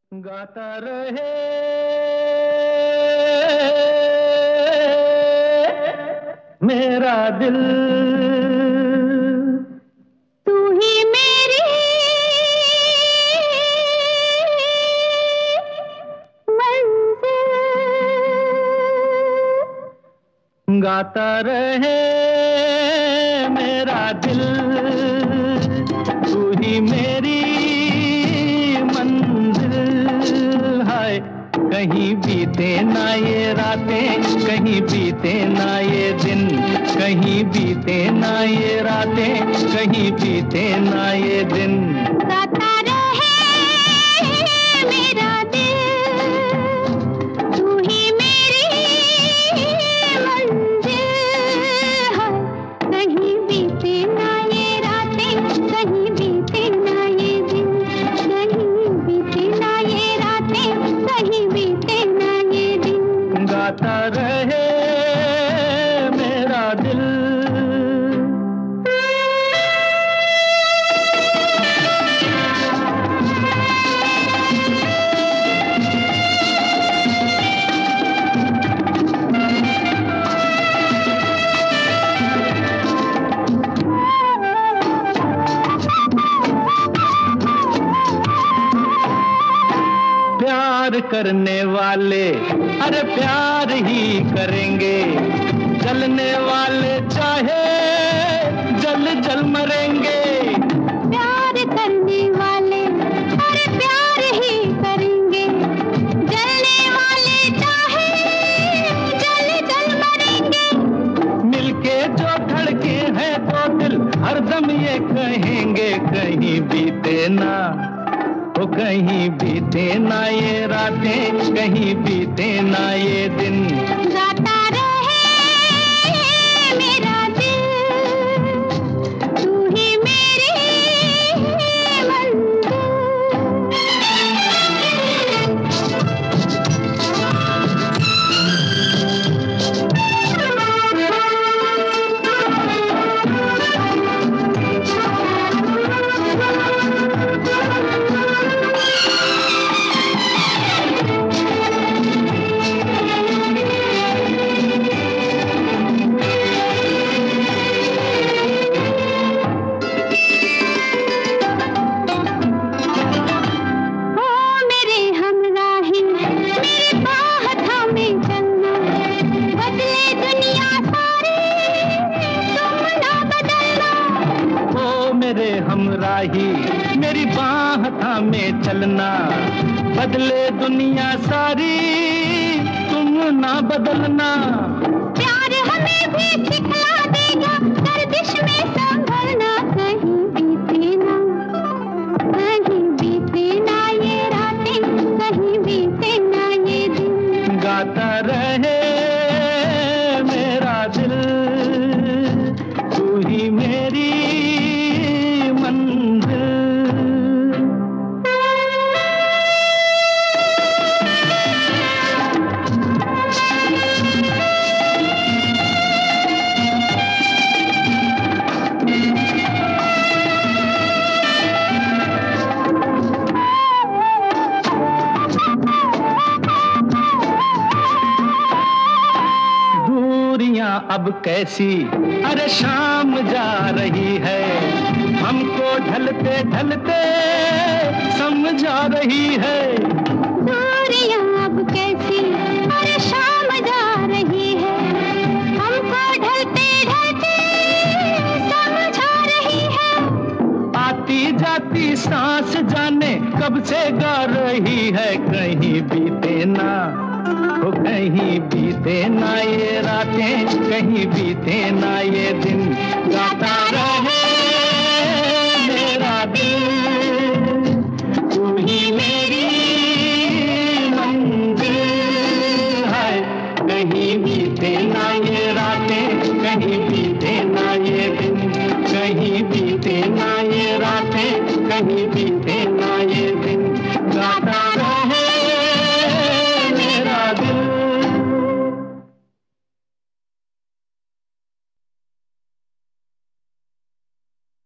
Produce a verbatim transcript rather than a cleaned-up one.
गाता रहे मेरा दिल, तू ही मेरी मंजिल। गाता रहे मेरा दिल, तू ही मेरी मंजिल। हाय कहीं बीते ना ये रातें, कहीं बीते ना ये दिन, कहीं बीते ना ये रातें, कहीं बीते ना ये दिन। गाता रहे मेरा दिल, तू ही मेरी मंजिल। कहीं बीते ना ये रातें, कहीं बीते ना ये दिन, कहीं बीते ना ये रातें, कहीं बीते ना ये दिन। गाता रहे मेरा दिल। प्यार करने वाले अरे प्यार ही करेंगे, जलने वाले चाहे जल जल मरेंगे। प्यार करने वाले अरे प्यार ही करेंगे, जलने वाले चाहे जल जल मरेंगे। मिलके जो धड़के हैं तो दिल हरदम ये कहेंगे, कहीं बीते ना ओ कहीं बीते ना ये रातें, कहीं बीते ना ये दिन। गाता रहे मेरा दिल, तू ही मेरी हमराही मेरी बाह थामे चलना, बदले दुनिया सारी तुम ना बदलना। प्यार हमें भी सिखला देगा, गर्दिश में संभलना। कहीं बीते ना, कहीं बीते ना ये रातें, कहीं बीते ना ये दिन। गाता रहे मेरा दिल, तू ही मेरी अब कैसी अरे शाम जा रही है, हमको ढलते ढलते समझा रही है। दूरियां अब कैसी अरे शाम जा रही है, हमको ढलते ढलते समझा रही है। आती जाती सांस जाने कब से गा रही है, कहीं बीते ना ओ कहीं बीते ना ये रातें, कहीं बीते ना ये दिन। गाता रहे मेरा दिल, तू ही मेरी मंजिल। है कहीं बीते ना ये रातें, कहीं बीते ना ये दिन, कहीं बीते ना ये रातें, कहीं बीते ना ये दिन।